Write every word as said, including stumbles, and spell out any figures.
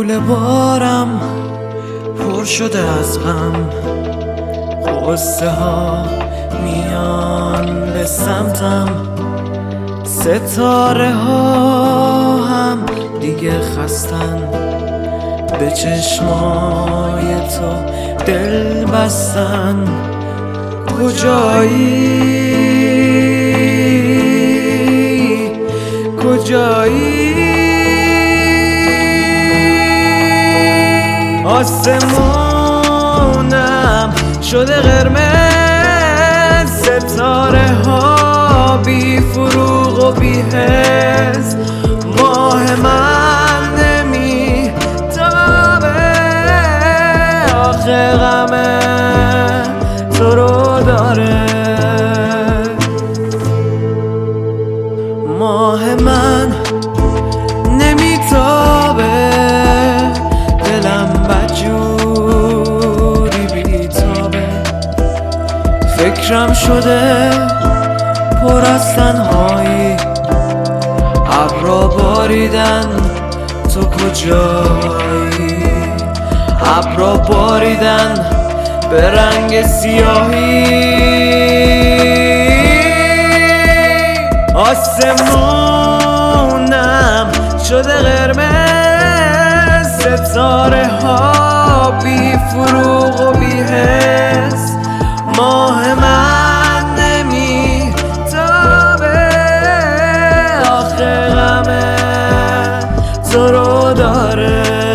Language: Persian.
کوله بارم پر شده از غم، غصه ها میان به سمتم، ستاره ها هم دیگه خستن، به چشمای تو دل بستن. کجایی کجایی آسمونم شده قرمز، ستاره ها بی فروغ و بی حس، ماه من نمی تابه، آخه غمه تو رو داره. ماه من نمی تابه، دلم بدجوری بی تابه، فکرم شده پر از تنهایی، ابرا باریدن تو کجایی، ابرا باریدن به رنگ سیاهی، آسمونم شده قرمز، ستاره ها بی فروغ و بی حس، ماه من نمی تابه، آخه غمه تو رو داره.